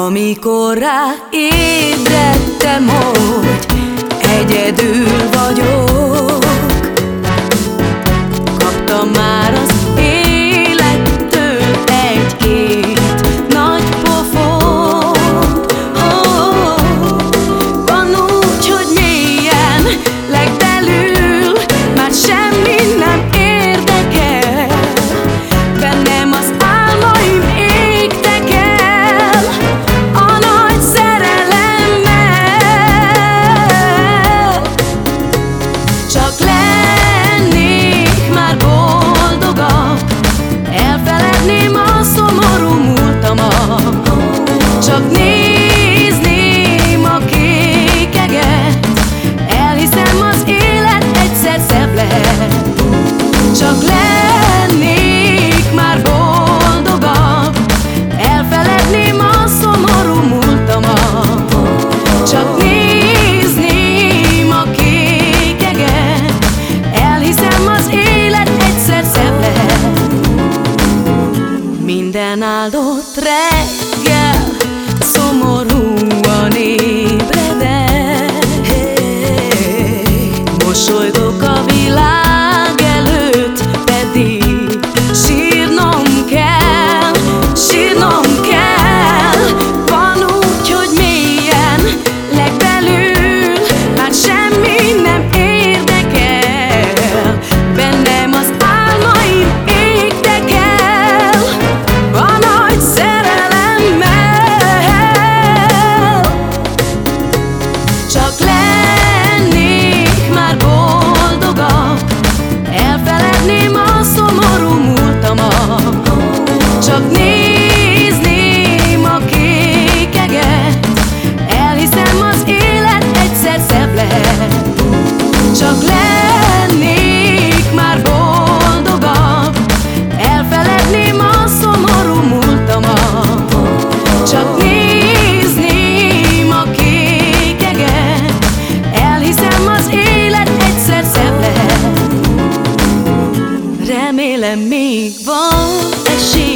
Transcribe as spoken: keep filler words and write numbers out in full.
Amikor ráébredtem, hogy egyedül vagyok, kaptam már az élettől egy-két nagy pofont. Oh, van úgy, hogy mélyen legbelül már semmi nem érdekel. Bennem az álmaim égtek el a nagy szerelemmel. Csak lennék már boldogabb, elfeledném a szomorú múltamat. Csak nézném a kék eget, elhiszem az élet egyszer szebb lehet. Csak lennék már boldogabb, elfeledném a szomorú múltamat. Csak nézném a kék eget, elhiszem az élet egyszer szebb lehet. Minden áldott reggel szomorúan ébredek, mosolygok a világ előtt, pedig sírnom kell, sírnom kell. Van úgy, hogy mélyen legbelül már semmi nem érdekel. Bennem az álmaim égtek el a nagy szerelemmel. Csak lennék már boldogabb, elfeledném a szomorú múltamat. Csak nézném a kék eget, elhiszem az élet egyszer szebb lehet. Csak lennék már boldogabb, elfeledném a szomorú múltamat. Csak nézném a kék eget, elhiszem az élet egyszer szebb lehet. Remélem még van esély